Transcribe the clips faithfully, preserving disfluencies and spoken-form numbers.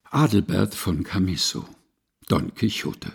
Adalbert von Chamisso, Don Quixote.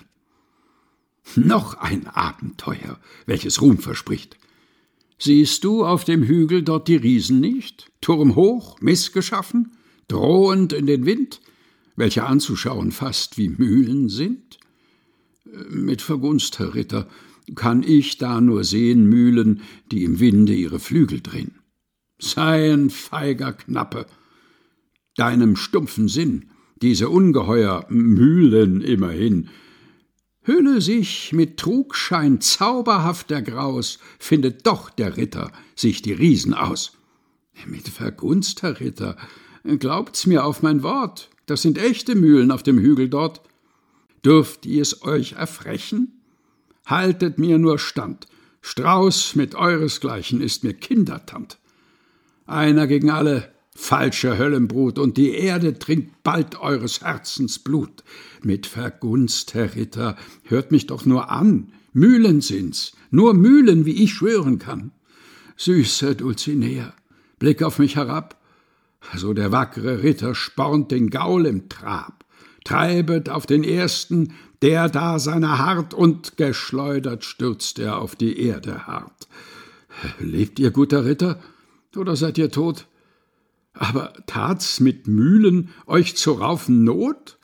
Noch ein Abenteuer, welches Ruhm verspricht. Siehst du auf dem Hügel dort die Riesen nicht, turmhoch, missgeschaffen, drohend in den Wind, welche anzuschauen fast wie Mühlen sind? Mit Vergunst, Herr Ritter, kann ich da nur sehen Mühlen, die im Winde ihre Flügel drehen. Sei ein feiger Knappe, deinem stumpfen Sinn, diese ungeheuer Mühlen immerhin. Hülle sich mit Trugschein zauberhafter Graus, findet doch der Ritter sich die Riesen aus. Mit Vergunst, Herr Ritter, glaubt's mir auf mein Wort, das sind echte Mühlen auf dem Hügel dort. Dürft ihr's euch erfrechen? Haltet mir nur stand, Strauß mit euresgleichen ist mir Kindertand. Einer gegen alle, falsche Höllenbrut, und die Erde trinkt bald eures Herzens Blut. Mit Vergunst, Herr Ritter, hört mich doch nur an, Mühlen sind's, nur Mühlen, wie ich schwören kann. Süße Dulcinea, blick auf mich herab, so der wackere Ritter spornt den Gaul im Trab, treibet auf den ersten, der da seiner harrt, und geschleudert stürzt er auf die Erde hart. Lebt ihr, guter Ritter, oder seid ihr tot? Aber tat's mit Mühlen euch zu raufen Not?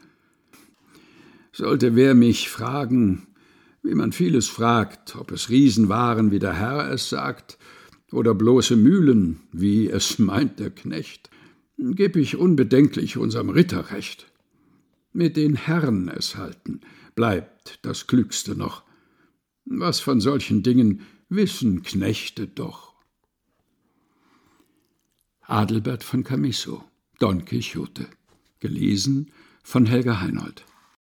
Sollte wer mich fragen, wie man vieles fragt, ob es Riesen waren, wie der Herr es sagt, oder bloße Mühlen, wie es meint der Knecht, geb ich unbedenklich unserem Ritter recht. Mit den Herren es halten, bleibt das Klügste noch. Was von solchen Dingen wissen Knechte doch. Adalbert von Chamisso, Don Quixote, gelesen von Helga Heinold.